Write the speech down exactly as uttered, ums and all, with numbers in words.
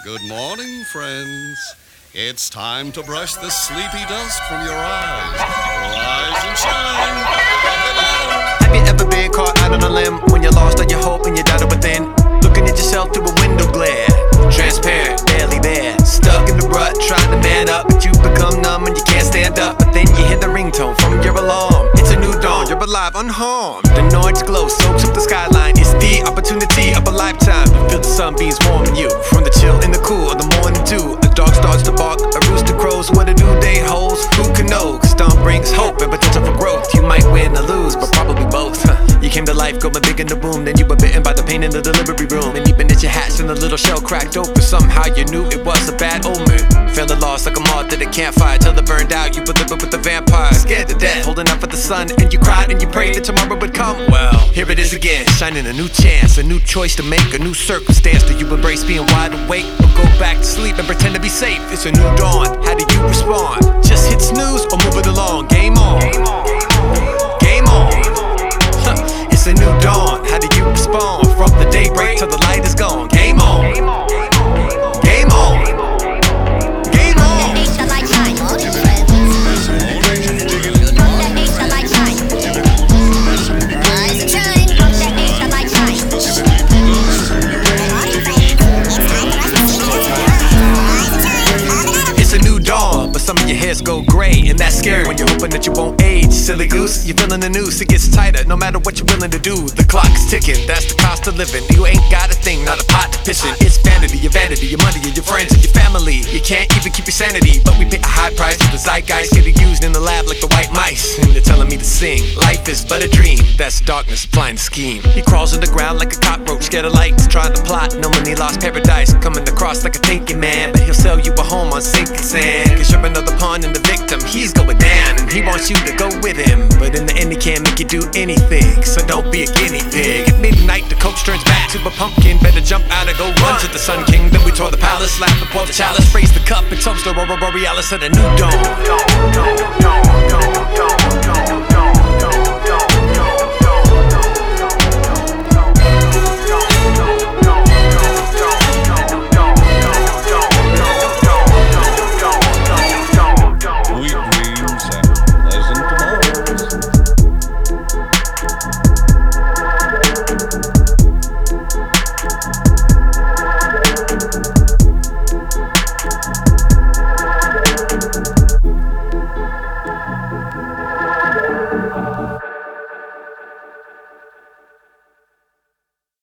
Good morning, friends. It's time to brush the sleepy dust from your eyes. Rise and shine. Have you ever been caught out on a limb when you're lost on your hope and you're down within? Looking at yourself through a window glare, transparent, barely there. Stuck in the rut, trying to man up, but you become numb and you can't stand up. But then you hear the ringtone from your alarm. It's a new dawn, you're alive, unharmed. The orange glow soaks up the skyline. It's the opportunity of a lifetime. You feel the sunbeams warming you from the chill in the cool of the morning dew. A dog starts to bark, a rooster crows. What a new day holds, who can know? Cause dawn brings hope and potential for growth. You might win or lose, but probably both. Huh. You came to life, going big in the boom. Then you were bitten by the pain in the delivery room. And even as you hatched and the little shell cracked open, somehow you knew it was a bad omen. Feeling lost like a moth at a campfire till it burned out. You were living with the vampire, scared to death, holding out for the sun. And you cried and you prayed that tomorrow would come. Well, here it is again, shining a new chance, a new choice to make, a new circumstance. Do you embrace being wide awake or go back to sleep and pretend to be safe? It's a new dawn, how do you respond? Just hit snooze or move it along? Game on, game on. Huh. It's a new dawn, how do you respond? From the daybreak till the light is gone. Game on, game on, game on. Some of your hairs go gray, and that's scary when you're hoping that you won't age. Silly goose, you're feeling the noose, it gets tighter no matter what you're willing to do. The clock's ticking, that's the cost of living. You ain't got a thing, not a pot to piss in. It's vanity, your vanity, your money, your friends, and your family. You can't even keep your sanity, but we pay a high price for the zeitgeist, getting used in the lab like the white mice. And they're telling me to sing, life is but a dream. That's darkness, blind scheme. He crawls on the ground like a cockroach, scared of lights, trying to plot, knowing he lost paradise. Coming across like a thinking man, but he'll sell you a home on sinking sand. Cause you're another pawn and the victim, he's going down and he wants you to go with him. But in the end he can't make you do anything, so don't be a guinea pig. At midnight the coach turns back to a pumpkin. Better jump out and go run to the Sun King. Then we tore the palace, laugh and pour the chalice, raise the cup and toast the Aurora Borealis at a new dawn.